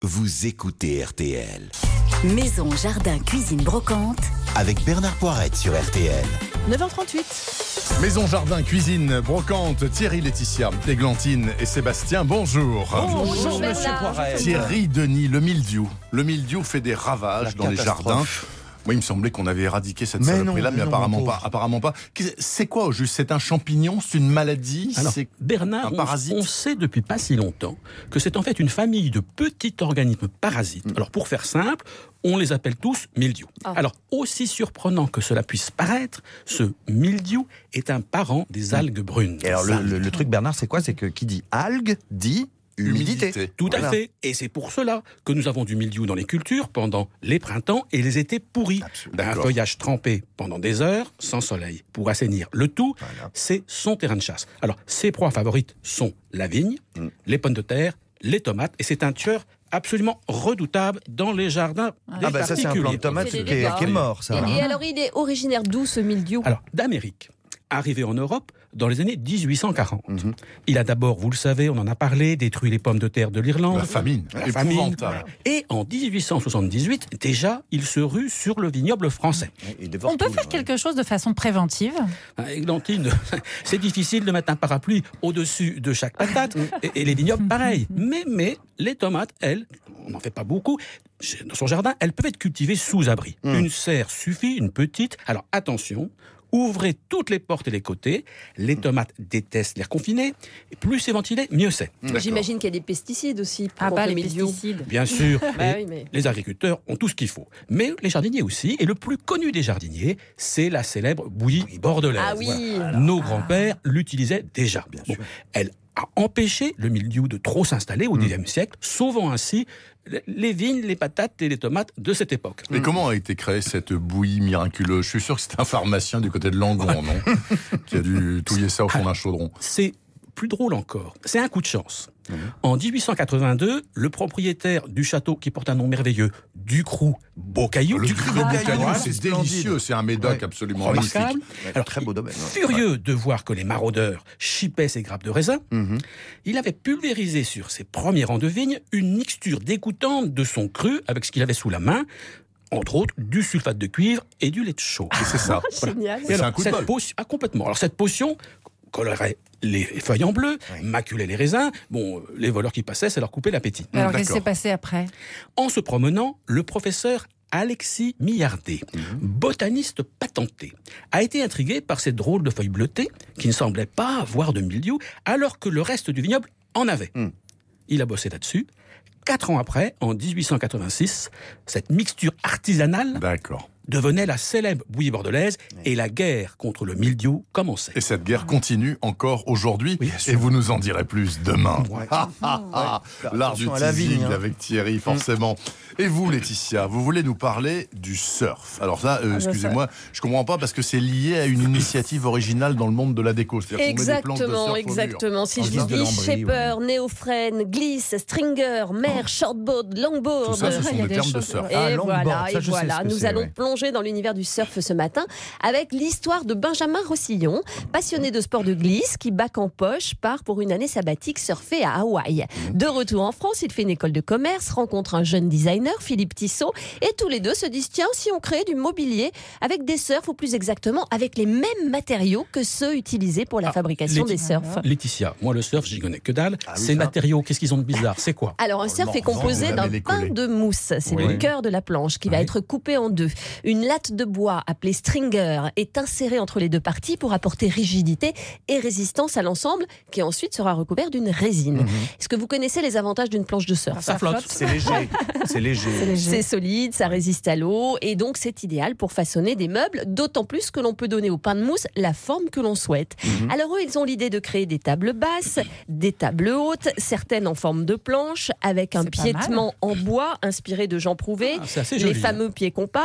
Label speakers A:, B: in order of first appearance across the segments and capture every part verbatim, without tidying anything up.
A: Vous écoutez R T L.
B: Maison, jardin, cuisine, brocante.
A: Avec Bernard Poirette sur R T L.
C: neuf heures trente-huit.
D: Maison, jardin, cuisine, brocante, Thierry, Laetitia, Églantine et Sébastien, bonjour.
C: Bonjour, bonjour monsieur Poirette.
D: Thierry, Denis, le mildiou. Le mildiou fait des ravages
E: La
D: dans les jardins. Moi, il me semblait qu'on avait éradiqué cette
E: Mais
D: saloperie-là,
E: non,
D: mais
E: non,
D: apparemment
E: mon
D: pas.
E: pauvre.
D: Apparemment pas. Qu'est- C'est quoi au juste? C'est un champignon? C'est une maladie?
E: Alors,
D: C'est
E: Bernard,
D: un
E: on-
D: parasite?
E: on, sait depuis pas si longtemps que c'est en fait une famille de petits organismes parasites.
D: Mm.
E: Alors, pour faire simple, on les appelle tous mildiou.
C: Ah.
E: Alors, aussi surprenant que cela puisse paraître, ce mildiou est un parent des algues brunes.
F: Et alors, le, le- le truc, Bernard, c'est quoi? C'est que qui dit algue dit humidité.
D: Humidité.
E: Tout à
F: Voilà.
E: fait. Et c'est pour cela que nous avons du mildiou dans les cultures pendant les printemps et les étés pourris. D'un
D: D'accord.
E: feuillage trempé pendant des heures, sans soleil. Pour assainir le tout, c'est son terrain de chasse. Alors, ses proies favorites sont la vigne,
D: Mm.
E: les pommes de terre, les tomates. Et c'est un tueur absolument redoutable dans les jardins des
F: Ah bah ça, c'est un
E: particuliers.
F: plant de tomate
C: Il fait
F: qui
C: des
F: est,
C: dégâts.
F: qui est mort, ça.
C: Et,
F: hein.
C: et alors, il est originaire d'où ce mildiou?
E: Alors, d'Amérique, arrivé en Europe dans les années dix-huit cent quarante.
D: Mhm.
E: Il a d'abord, vous le savez, on en a parlé, détruit les pommes de terre de l'Irlande.
D: La famine.
E: La famine.
D: Épouvantable.
E: Et en dix-huit cent soixante-dix-huit, déjà, il se rue sur le vignoble français.
G: On peut faire quelque chose de façon préventive.
E: Hein, Églantine, c'est difficile de mettre un parapluie au-dessus de chaque patate, et, et les vignobles, pareil. Mais, mais les tomates, elles, on n'en fait pas beaucoup, dans son jardin, elles peuvent être cultivées sous abri. Une serre suffit, une petite. Alors attention, ouvrez toutes les portes et les côtés. Les tomates détestent l'air confiné. Et plus c'est ventilé, mieux c'est.
C: J'imagine qu'il y a des pesticides aussi pour
G: Ah
C: contre
G: bah
C: le
G: les
C: mildiou.
G: pesticides.
E: Bien sûr,
C: Bah
E: et
C: oui, mais-
E: les agriculteurs ont tout ce qu'il faut. Mais les jardiniers aussi. Et le plus connu des jardiniers, c'est la célèbre bouillie bordelaise.
C: Ah oui.
E: Voilà. Nos grands-pères l'utilisaient déjà. Bon, elle a empêché le mildiou de trop s'installer au dix-neuvième siècle, sauvant ainsi les vignes, les patates et les tomates de cette époque.
D: Et comment a été créée cette bouillie miraculeuse? Je suis sûr que c'est un pharmacien du côté de Langon, non? Qui a dû touiller ça au fond d'un chaudron.
E: C'est plus drôle encore. C'est un coup de chance. En dix-huit cent quatre-vingt-deux, le propriétaire du château, qui porte un nom merveilleux, Ducroux Beaucaillou,
D: Le
E: Ducroux
D: Ducroux
E: Beaucaillou,
D: Beaucaillou,
F: c'est
D: c'est
F: splendide.
D: délicieux, c'est un médoc
F: Ouais.
D: absolument magnifique.
E: remarquable.
F: Alors, très beau domaine. ouais.
E: Furieux de voir que les maraudeurs chippaient ses grappes de raisin,
F: Mhm.
E: il avait pulvérisé sur ses premiers rangs de vignes une mixture dégoûtante de son cru avec ce qu'il avait sous la main, entre autres du sulfate de cuivre et du lait de chaux.
D: Et c'est ça.
C: Génial.
E: Et
D: C'est
E: alors,
D: un coup de
E: cette
D: bol.
E: potion, ah, complètement. Alors cette potion colorait les feuilles en bleu, maculait les raisins. Bon, euh, les voleurs qui passaient, ça leur coupait l'appétit.
G: Alors qu'est-ce qui
D: d'accord.
G: s'est passé après?
E: En se promenant, le professeur Alexis Millardet, botaniste patenté, a été intrigué par ces drôles de feuilles bleutées qui ne semblaient pas avoir de mildiou, alors que le reste du vignoble en avait.
F: Mm.
E: Il a bossé là-dessus. Quatre ans après, en dix-huit cent quatre-vingt-six, cette mixture artisanale
D: D'accord.
E: devenait la célèbre bouillie bordelaise et la guerre contre le mildiou commençait.
D: Et cette guerre continue encore aujourd'hui.
E: Oui, bien sûr.
D: Et vous nous en direz plus demain. Ah, ah, ah. L'art du
F: Attention à la
D: teasing
F: vigne, hein.
D: avec Thierry, forcément. Et vous, Laetitia, vous voulez nous parler du surf. Alors ça, euh, excusez-moi, je comprends pas parce que c'est lié à une initiative originale dans le monde de la déco. C'est-à-dire qu'on met des planches de surf
C: Exactement,
D: au mur.
C: exactement. Si
F: En
C: je
F: guise
C: vous
F: de
C: dis
F: lambris,
C: shaper, néophrène, glisse, stringer, mer, shortboard, longboard.
D: Tout ça, ce sont
G: Il y a
D: des
G: des
D: termes de
G: choses,
D: surf.
C: Et
F: Ah, longboard,
C: voilà,
F: ça,
C: et
F: je sais
C: voilà.
F: ce que
C: Nous
F: c'est,
C: allons
F: ouais.
C: plonger dans l'univers du surf ce matin avec l'histoire de Benjamin Rossillon, passionné de sport de glisse, qui, bac en poche, part pour une année sabbatique surfer à Hawaï. De retour en France, il fait une école de commerce, rencontre un jeune designer, Philippe Tissot, et tous les deux se disent tiens, si on créait du mobilier avec des surfs, ou plus exactement avec les mêmes matériaux que ceux utilisés pour la
E: Ah,
C: fabrication
E: les-
C: des surfs.
E: Laetitia, moi le surf, j'y connais que dalle.
F: Ah oui,
E: Ces
F: ça.
E: matériaux, qu'est-ce qu'ils ont de bizarre? C'est quoi?
C: Alors, un surf
D: non,
C: est composé
D: non,
C: d'un
D: vous allez les
C: pain
D: coller.
C: de mousse. C'est
E: Oui.
C: le cœur de la planche qui va
E: Oui.
C: être coupé en deux. Une latte de bois appelée stringer est insérée entre les deux parties pour apporter rigidité et résistance à l'ensemble qui ensuite sera recouvert d'une résine. Est-ce que vous connaissez les avantages d'une planche de surf?
E: Ça flotte.
F: C'est léger. C'est léger.
C: C'est solide, ça résiste à l'eau et donc c'est idéal pour façonner des meubles, d'autant plus que l'on peut donner au pain de mousse la forme que l'on souhaite. Alors eux, ils ont l'idée de créer des tables basses, des tables hautes, certaines en forme de planche, avec un
G: C'est pas
C: piétement en bois inspiré de Jean Prouvé,
E: Ah, c'est assez
C: les
E: joli.
C: fameux pieds compas.
D: Très
C: Ils
D: joli.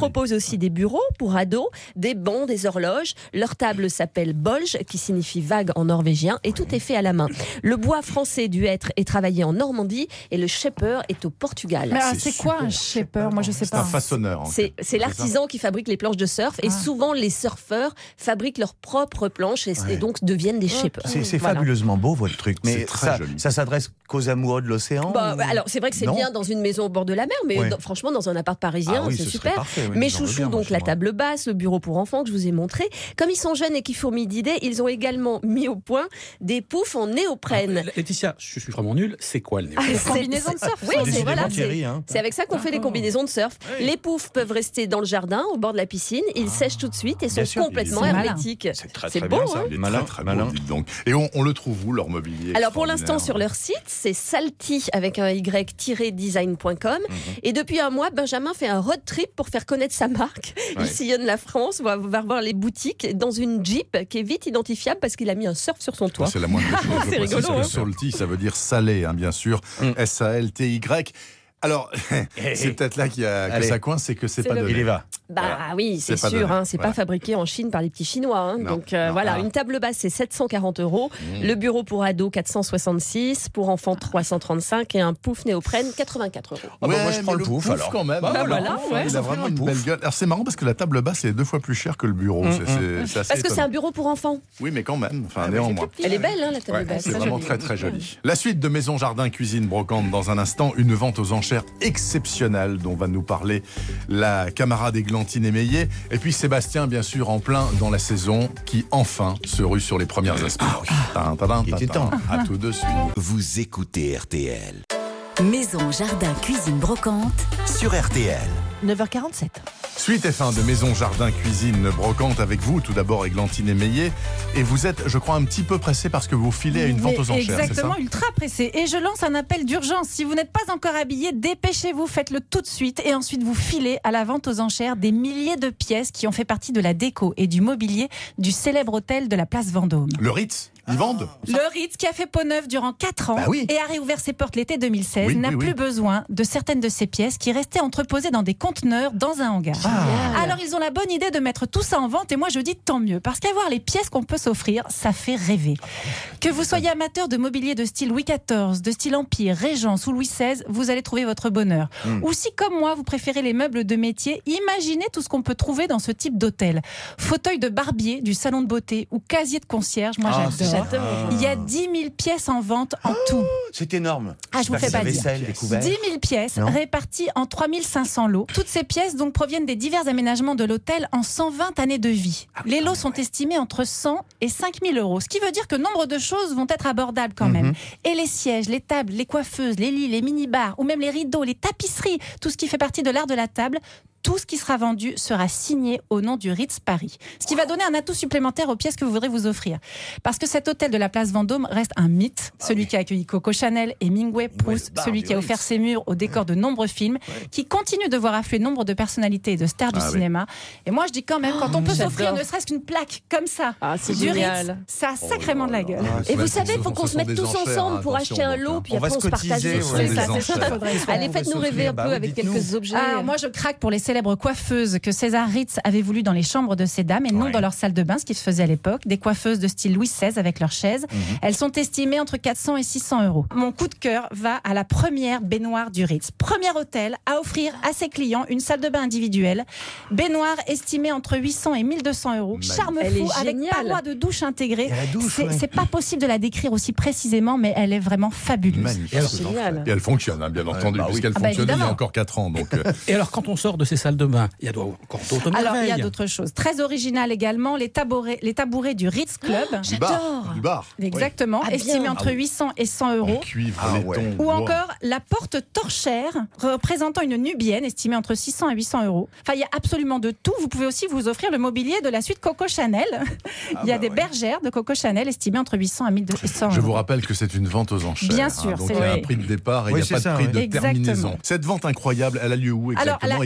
C: propose aussi des bureaux pour ados, des bancs, des horloges. Leur table s'appelle Bolge, qui signifie vague en norvégien, et tout est fait à la main. Le bois français du hêtre est travaillé en Normandie et le shaper est au Portugal.
G: Mais alors,
D: c'est
G: c'est quoi
D: super.
G: un shaper? Moi, je sais
D: C'est
G: pas.
D: un façonneur. en
C: C'est
D: fait.
C: c'est l'artisan qui fabrique les planches de surf et
G: Ah.
C: souvent les surfeurs fabriquent leurs propres planches et,
F: Ouais.
C: et donc deviennent des shapers.
F: C'est c'est
C: Voilà.
F: fabuleusement beau votre truc, mais
D: C'est très
F: ça,
D: joli.
F: ça s'adresse qu'aux amoureux de l'océan.
C: Bah,
F: ou-
C: alors c'est vrai que c'est
F: Non.
C: bien dans une maison au bord de la mer, mais
F: Ouais.
C: dans- franchement dans un appart parisien
F: Ah oui,
C: c'est
F: ce serait
C: super.
F: parfait, oui,
C: Mes
F: j'en veux
C: chouchous,
F: bien, moi,
C: donc
F: chez
C: la
F: moi.
C: table basse, le bureau pour enfants que je vous ai montré. Comme ils sont jeunes et qui fourmillent d'idées, ils ont également mis au point des poufs en néoprène.
E: Alors, Laetitia, je suis vraiment nul. C'est quoi le néo
C: Ah,
G: Des
C: c'est-
G: combinaisons de surf.
C: Oui,
G: sans
C: c'est
G: doute.
C: voilà,
F: Thierry,
C: c'est-
F: hein.
C: c'est avec ça qu'on fait les combinaisons de surf. Les poufs peuvent rester dans le jardin, au bord de la piscine. Ils sèchent tout de suite et sont
F: Bien sûr,
C: complètement
G: c'est malin.
C: hermétiques.
F: C'est très,
C: C'est
F: très
C: beau,
F: bien, ça.
C: hein.
D: Il est
F: Malin,
D: très, très
F: malin.
D: beau, dites donc. Et on, on le trouve où, leur mobilier
C: Alors pour l'instant
D: extraordinaire
C: sur leur site, c'est salty avec un y-design point com et depuis un mois, Benjamin fait un road trip pour faire connaître sa marque. Il
F: Ouais.
C: sillonne la France, va, va voir les boutiques dans une Jeep qui est vite identifiable parce qu'il a mis un surf sur son toit.
D: C'est la moindre des choses. Je
C: C'est
D: précise
C: rigolo,
D: que
C: hein.
D: salty, ça veut dire salé, hein, bien sûr.
F: Mm.
D: S A L T Y. Alors, c'est peut-être là qu'il y a, que
F: Allez.
D: ça coince, c'est que c'est
C: C'est
D: pas
C: le-
D: donné.
F: Il y va.
C: Bah
D: Voilà.
C: oui, c'est
D: C'est pas
C: sûr,
D: donné.
C: hein, c'est
D: Voilà.
C: pas fabriqué en Chine par les petits Chinois. hein.
D: Non,
C: Donc euh,
D: non,
C: voilà,
D: ah.
C: une table basse c'est sept cent quarante euros, le bureau pour ados quatre cent soixante-six, pour enfants trois cent trente-cinq et un pouf néoprène quatre-vingt-quatre euros.
F: Ah bah, moi, je
D: mais
F: prends le pouf, alors.
D: quand même.
F: Bah,
C: voilà. voilà, ouais.
D: Il
F: Ça
D: a
F: fait
D: vraiment
F: un
D: une
F: pouf.
D: belle gueule. Alors c'est marrant parce que la table basse est deux fois plus chère que le bureau.
F: Mm,
D: C'est- c'est- c'est assez
C: Parce que c'est
D: étonnant.
C: un bureau pour enfants.
D: Oui, mais quand même. Enfin,
F: Ah,
D: néanmoins.
C: Elle est belle, hein, la table
D: Ouais,
C: basse.
D: c'est
C: très
D: vraiment
C: jolie.
D: très très joli. La suite de Maison Jardin Cuisine Brocante dans un instant, une vente aux enchères exceptionnelle dont va nous parler la camarade Églantine Émeillé et puis Sébastien bien sûr en plein dans la saison qui enfin se rue sur les premières aspirines. Tin, tin, tin,
F: Il était
D: tin.
F: temps.
D: À tout de suite.
A: Vous écoutez R T L.
B: Maison, jardin, cuisine, brocante.
A: Sur R T L.
C: neuf heures quarante-sept.
D: Suite et fin de Maison Jardin Cuisine Brocante avec vous tout d'abord Églantine Émeillé et vous êtes je crois un petit peu pressé parce que vous filez à une vente
G: Mais
D: aux enchères, c'est ça?
G: exactement, ultra pressé. Et je lance un appel d'urgence. Si vous n'êtes pas encore habillé, dépêchez-vous, faites-le tout de suite. Et ensuite, vous filez à la vente aux enchères des milliers de pièces qui ont fait partie de la déco et du mobilier du célèbre hôtel de la place Vendôme.
D: Le Ritz, ils vendent?
G: Le Ritz, qui a fait peau neuve durant quatre ans
F: Bah oui.
G: et a réouvert ses portes l'été deux mille seize,
D: Oui,
G: n'a
D: oui, oui.
G: plus besoin de certaines de ces pièces qui restaient entreposées dans des conteneurs dans un hangar.
F: Ah.
G: Alors ils ont la bonne idée de mettre tout ça en vente et moi je dis tant mieux parce qu'avoir les pièces qu'on peut s'offrir, ça fait rêver. Que vous soyez amateur de mobilier de style Louis quatorze, de style Empire, Régence ou Louis seize, vous allez trouver votre bonheur.
F: Mm.
G: Ou si comme moi vous préférez les meubles de métier, imaginez tout ce qu'on peut trouver dans ce type d'hôtel. Fauteuil de barbier du salon de beauté ou casier de concierge, moi
F: Ah,
G: j'adore.
C: J'adore.
G: Il y a dix mille pièces en vente en tout.
F: C'est énorme.
G: Ah, je vous fais pas dire.
F: vaisselle, des couverts.
G: dix mille pièces
F: Non.
G: réparties en trois mille cinq cents lots. Toutes ces pièces donc proviennent des divers aménagements de l'hôtel en cent vingt années de vie. Les lots sont estimés entre cent et cinq mille euros, ce qui veut dire que nombre de choses vont être abordables quand même. Et les sièges, les tables, les coiffeuses, les lits, les mini-bars ou même les rideaux, les tapisseries, tout ce qui fait partie de l'art de la table, tout ce qui sera vendu sera signé au nom du Ritz Paris. Ce qui va donner un atout supplémentaire aux pièces que vous voudrez vous offrir. Parce que cet hôtel de la place Vendôme reste un mythe. Celui qui a accueilli Coco Chanel, Hemingway, Proust,
F: le bar
G: celui
F: du
G: qui a offert
F: Ritz.
G: ses murs au décor de nombreux films, qui continue de voir affluer nombre de personnalités et de stars du
D: Ah oui.
G: cinéma. Et moi, je dis quand même, quand on peut
C: J'adore.
G: s'offrir ne serait-ce qu'une plaque comme ça,
C: Ah, c'est
G: du
C: génial.
G: Ritz, ça a sacrément de la gueule.
C: Et vous
D: Ouais,
C: savez,
D: ce
C: il faut
D: sont-
C: qu'on
D: ce
C: se mette
D: sont
C: tous
D: des enchères,
C: ensemble pour
D: attention,
C: acheter un
D: donc,
C: lot,
D: hein.
C: puis
F: On
C: après
F: va
C: on
F: se
C: se partage.
F: cotiser,
C: les
F: ouais,
C: sous.
F: des
C: C'est ça, c'est
F: enchères.
C: ça.
G: Faudrait se
C: Allez,
F: faire.
C: faites-nous
F: On va
C: rêver un
F: s'offrir.
C: peu
F: Bah,
C: avec
F: dites-nous.
C: quelques objets.
G: Alors moi je craque pour les célèbres coiffeuses que César Ritz avait voulu dans les chambres de ses dames et non
F: Ouais.
G: dans leur salle de bain, ce qui se faisait à l'époque. Des coiffeuses de style Louis seize avec leurs chaises. Elles sont estimées entre quatre cents et six cents euros. Mon coup de cœur va à la première baignoire du Ritz. Premier hôtel à offrir à ses clients une salle de bain individuelle. Baignoire estimée entre huit cents et mille deux cents euros. Charme
C: Elle
G: fou
C: est
G: avec
C: géniale.
G: parois de douche intégrées.
F: Et la douche,
G: C'est
F: ouais.
G: c'est pas possible de la décrire aussi précisément, mais elle est vraiment fabuleuse.
D: Magnifique.
E: Et alors,
D: ces
C: génial.
D: enchères. Et elle fonctionne, hein, bien entendu,
F: bah oui.
D: puisqu'elle
G: Ah bah
D: fonctionnait il y a
G: évidemment.
D: encore quatre ans. Donc, euh,
E: Et alors, quand on sort de ces salles de bain, il y a encore d'autres
G: Alors, il y a
E: merveilles.
G: d'autres choses. Très originales également, les tabourets, les tabourets du Ritz Club.
D: du bar. Du bar.
G: Exactement,
C: Ah, bien.
G: estimé entre
D: Ah oui.
G: huit cents et cent
D: En
G: euros.
D: cuivre,
F: Ah
D: laiton.
F: ouais.
G: Ou
D: Wow.
G: encore la porte torchère, représentant une nubienne, estimée entre six cents et huit cents euros. Enfin, il y a absolument de tout. Vous pouvez aussi vous offrir le mobilier de la suite Coco Chanel. il y a
F: bah
G: des
F: ouais.
G: bergères de Coco Chanel, estimées entre huit cents et mille deux cents euros.
D: Je vous rappelle que c'est une vente aux enchères.
G: Bien
D: hein,
G: sûr,
D: donc
G: c'est
D: il y a un
G: vrai.
D: prix de départ et
F: Oui,
D: il n'y a
F: c'est
D: pas de
F: ça,
D: prix
F: oui.
D: de
G: Exactement.
D: terminaison. Cette vente incroyable, elle a lieu où
G: Alors,
D: exactement
G: elle a,
D: et
G: elle a
D: quand?
G: commencé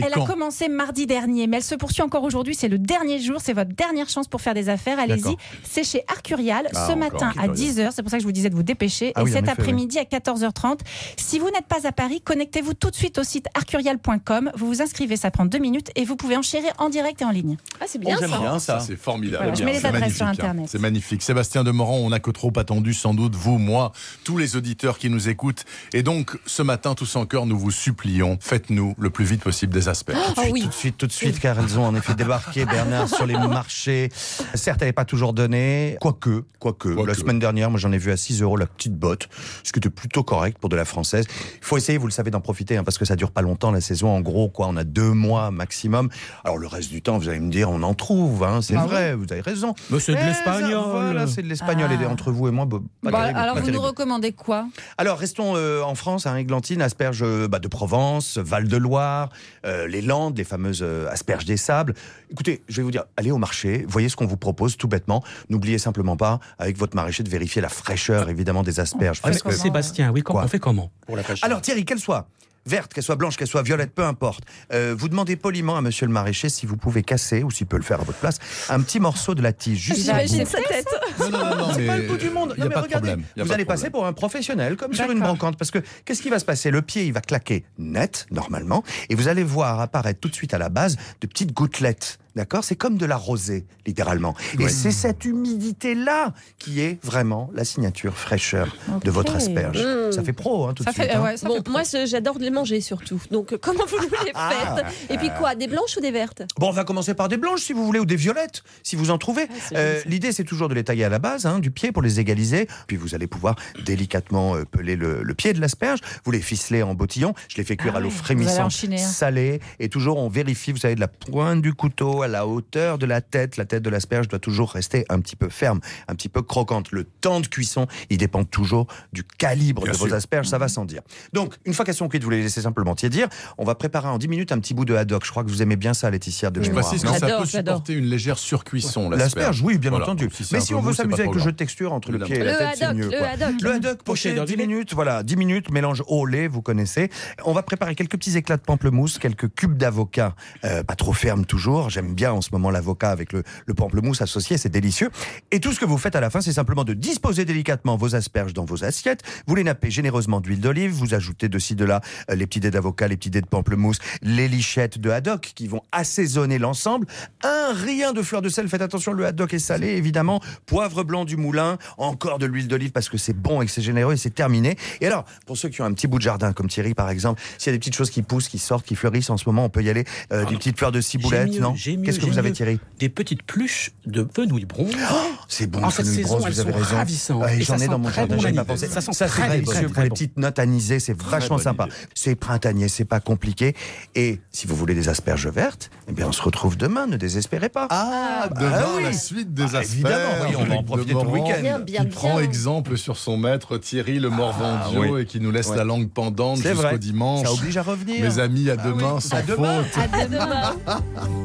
G: commencé mardi dernier, mais elle se poursuit encore aujourd'hui. C'est le dernier jour, c'est votre dernière chance pour faire des affaires. Allez-y,
F: D'accord.
G: c'est chez Arcurial
D: Ah,
G: ce
D: encore,
G: matin à
D: Arcurial.
G: dix heures. C'est pour ça que je vous disais de vous dépêcher.
F: Ah
G: et
F: oui, en
G: cet
F: effet,
G: après-midi à quatorze heures trente. Si vous n'êtes pas à Paris, connectez-vous tout de suite au site arcurial point com. Vous vous inscrivez, ça prend deux minutes et vous pouvez enchérir en direct et en ligne.
C: Ah, c'est bien
F: Oh, j'aime
C: ça.
F: bien
D: Ça,
F: ça.
D: c'est formidable.
G: Voilà, je mets les
D: C'est
G: adresses
D: magnifique,
G: sur
D: hein.
G: Internet.
D: C'est magnifique. Sébastien Demorand, on n'a que trop attendu, sans doute, vous, moi, tous les auditeurs qui nous écoutent. Et donc, ce matin, tous en cœur, nous vous supplions, faites-nous le plus vite possible des asperges.
C: Ah oui.
F: Tout de suite, tout de suite, car elles ont en effet débarqué, Bernard, sur les marchés. Certes, elle n'est pas toujours donnée, quoique, quoique.
D: Quoique.
F: La semaine dernière, moi, j'en ai vu à six euros la petite botte, ce qui était plutôt correct pour de la française. Il faut essayer, vous le savez, d'en profiter, hein, parce que ça dure pas longtemps, la saison. En gros, quoi, on a deux mois maximum. Alors, le reste du temps, vous allez me dire, on en trouve, hein, c'est
G: Ah
F: vrai, vous avez raison.
E: Mais c'est de
F: Mais
E: l'espagnol.
F: ça, Voilà, c'est de l'espagnol.
G: Ah.
F: Et entre vous et moi, bah, pas
G: Bah,
F: terrible,
G: alors
F: pas
G: vous nous
F: terrible.
G: recommandez quoi?
F: Alors, restons euh, en France, hein, Églantine, asperges euh, bah, de Provence, Val-de-Loire, euh, les Landes, les fameuses euh, asperges des sables. Écoutez, je vais vous dire, allez au marché, voyez ce qu'on vous propose tout bêtement. N'oubliez simplement pas, avec votre maraîcher, de vérifier la fraîcheur, évidemment, des asperges.
E: Ah, mais
F: parce que-
E: Sébastien, oui,
F: Quoi
E: on fait comment pour la fraîcheur?
F: Alors, Thierry, qu'elle soit verte, qu'elle soit blanche, qu'elle soit violette, peu importe. Euh, vous demandez poliment à monsieur le maraîcher si vous pouvez casser, ou s'il peut le faire à votre place, un petit morceau de la tige. Juste un bout.
C: J'imagine sa tête.
D: Non, non, non, non,
F: C'est
D: mais
F: pas le bout du monde.
D: il n'y a
F: Non, mais
D: pas de
F: regardez,
D: problème. Il y a
F: vous
D: pas de
F: allez passer
D: problème.
F: pour un professionnel, comme sur une
G: D'accord.
F: brocante. Parce que qu'est-ce qui va se passer? Le pied, il va claquer net, normalement, et vous allez voir apparaître tout de suite à la base de petites gouttelettes. D'accord? C'est comme de la rosée, littéralement. Et
D: Oui.
F: c'est cette humidité-là qui est vraiment la signature fraîcheur de
G: Ok.
F: votre asperge.
C: Mmh.
F: Ça fait pro, hein, tout
G: Ça
F: de suite.
G: fait,
F: hein.
G: ouais, ça
C: Bon,
G: fait
C: moi, je- j'adore les manger surtout. Donc, euh, comment vous les
F: Ah.
C: faites? Et puis quoi, des blanches ou des vertes?
F: Bon, on va commencer par des blanches, si vous voulez, ou des violettes, si vous en trouvez.
C: c'est
F: Euh,
C: joli, ça.
F: L'idée, c'est toujours de les tailler à la base, hein, du pied, pour les égaliser. Puis vous allez pouvoir délicatement euh, peler le, le pied de l'asperge. Vous les ficelez en bottillon. Je les fais cuire
G: Ah
F: à l'eau
G: ouais, vous allez
F: frémissante,
G: enchaîner, hein.
F: salée. Et toujours, on vérifie, vous savez, de la pointe du couteau à la hauteur de la tête. La tête de l'asperge doit toujours rester un petit peu ferme, un petit peu croquante. Le temps de cuisson, il dépend toujours du calibre
D: Bien
F: de
D: sûr.
F: vos asperges, ça va sans dire. Donc, une fois qu'elles sont cuites, vous les laissez simplement tiédir. On va préparer en dix minutes un petit bout de haddock. Je crois que vous aimez bien ça, Laetitia, de
D: Je
F: mémoire.
D: précise que
F: non
D: ça
C: J'adore,
D: peut
C: j'adore.
D: supporter une légère surcuisson,
F: L'asperge, oui, bien
D: Voilà.
F: entendu.
D: Donc, si c'est
F: Mais
D: un
F: si
D: peu
F: on veut
D: mou, c'est pas
F: s'amuser avec
D: trop
F: le
D: grave.
F: jeu de texture entre le pied et
C: Le
F: la tête, c'est
C: haddock,
F: mieux.
C: le
F: quoi.
C: haddock.
F: Le haddock, poché
E: Poché,
F: dix
E: dix
F: minutes, voilà, dix minutes, mélange au lait, vous connaissez. On va préparer quelques petits éclats de pamplemousse, quelques cubes d'avocat, euh, pas trop fermes toujours. J'aime bien en ce moment l'avocat avec le, le pamplemousse associé, c'est délicieux. Et tout ce que vous faites à la fin, c'est simplement de disposer délicatement vos asperges dans vos assiettes. Vous les nappez généreusement d'huile d'olive, vous ajoutez de ci, de là euh, les petits dés d'avocat, les petits dés de pamplemousse, les lichettes de haddock qui vont assaisonner l'ensemble. Un rien de fleur de sel, faites attention, le haddock est salé, évidemment. Poivre blanc du moulin, encore de l'huile d'olive parce que c'est bon et que c'est généreux et c'est terminé. Et alors, pour ceux qui ont un petit bout de jardin, comme Thierry par exemple, s'il y a des petites choses qui poussent, qui sortent, qui fleurissent en ce moment, on peut y aller. Euh, des
E: non.
F: petites fleurs de
E: J'ai
F: ciboulette,
E: mieux,
F: non?
E: j'ai mieux,
F: Qu'est-ce que
E: j'ai
F: vous avez,
E: mieux.
F: Thierry?
E: Des petites pluches de fenouil bronze.
F: C'est bon,
E: En
F: le
E: cette
F: fenouil
E: saison,
F: bronze,
E: elles
F: vous avez
E: sont
F: raison.
E: ravissantes.
F: Ouais,
E: Et
F: J'en
E: ça
F: ai
E: sent
F: dans mon
E: très
F: jardin,
E: bon
F: j'avais pas
E: l'anis.
F: pensé.
E: Ça sent
F: Ça, c'est
E: très
F: délicieux
E: bon,
F: pour
E: très
F: les
E: bon.
F: petites notes anisées, c'est vachement
D: bonne
F: sympa.
D: idée.
F: C'est printanier, c'est pas compliqué. Et si vous voulez des asperges vertes, eh bien on se retrouve demain, ne désespérez pas.
D: Ah,
F: bah
D: demain,
F: oui.
D: la suite des
F: Ah,
D: asperges.
F: évidemment, oui, on va en
D: avec
F: profiter tout le
D: Demorand,
F: week-end.
C: Bien, bien,
D: qui prend
C: bien.
D: exemple sur son maître Thierry le Morvandio
F: oui.
D: et qui nous laisse
F: Ouais.
D: la langue pendante
F: C'est
D: jusqu'au
F: vrai.
D: dimanche.
F: Ça oblige à revenir.
D: Mes amis, à
F: Ah oui.
D: demain, sans
F: À demain.
D: faute.
C: À demain.